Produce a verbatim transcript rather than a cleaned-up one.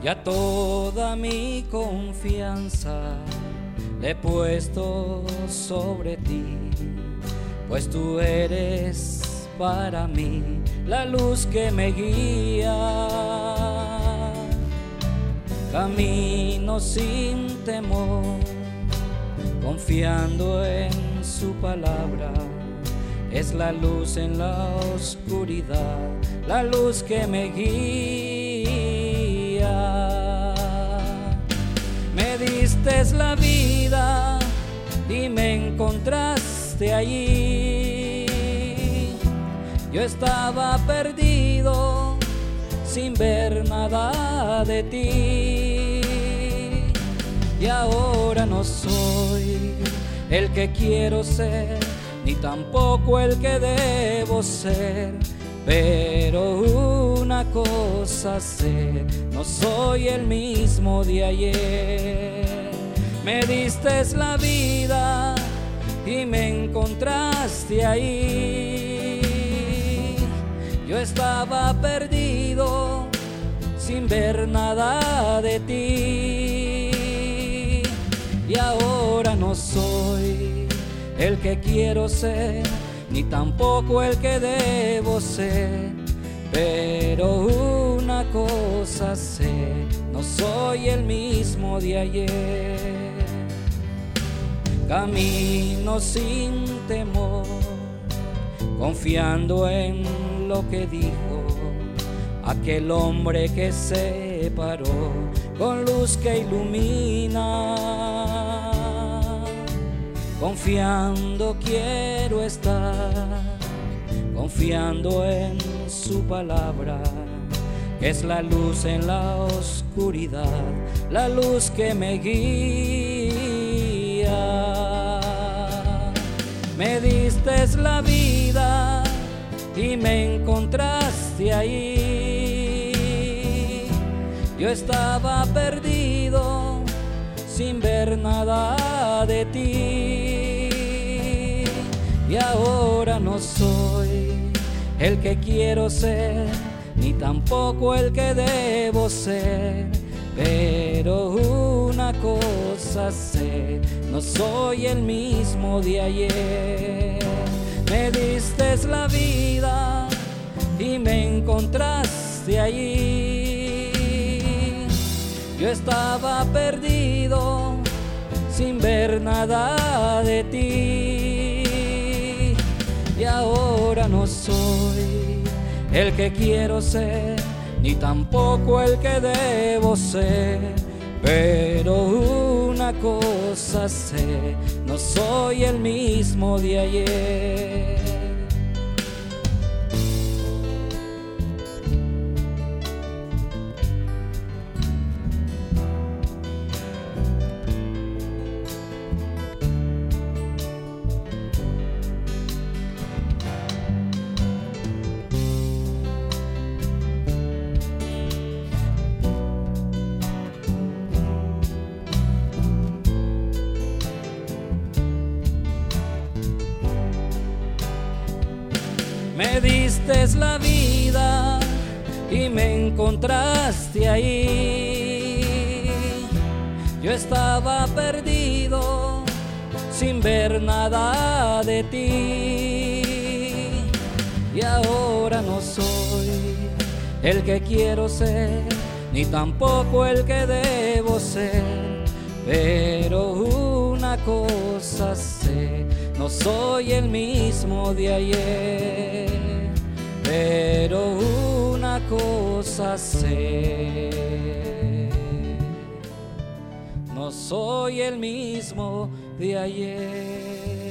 Ya toda mi confianza le he puesto sobre ti, pues tú eres para mí la luz que me guía. Camino sin temor, confiando en su palabra. Es la luz en la oscuridad, la luz que me guía. Me diste la vida y me encontraste allí. Yo estaba perdido sin ver nada de ti, y ahora no soy el que quiero ser, ni tampoco el que debo ser, pero una cosa sé, no soy el mismo de ayer. Me diste la vida y me encontraste ahí. Yo estaba perdido sin ver nada de ti, y ahora no soy el que quiero ser, ni tampoco el que debo ser, pero una cosa sé, no soy el mismo de ayer. Camino sin temor, confiando en lo que dijo aquel hombre que se paró con luz que ilumina. Confiando quiero estar, confiando en su palabra, que es la luz en la oscuridad, la luz que me guía. Me diste la vida y me encontraste ahí. Yo estaba perdido sin ver nada de ti, y ahora no soy el que quiero ser, ni tampoco el que debo ser, pero una cosa sé, no soy el mismo de ayer. Me diste la vida y me encontraste allí. Yo estaba perdido sin ver nada de ti, y ahora no soy el que quiero ser, ni tampoco el que debo ser, pero una cosa sé, no soy el mismo de ayer. Me diste la vida y me encontraste ahí. Yo estaba perdido sin ver nada de ti, y ahora no soy el que quiero ser, ni tampoco el que debo ser, pero una cosa sé, no soy el mismo de ayer. Pero una cosa sé, no soy el mismo de ayer.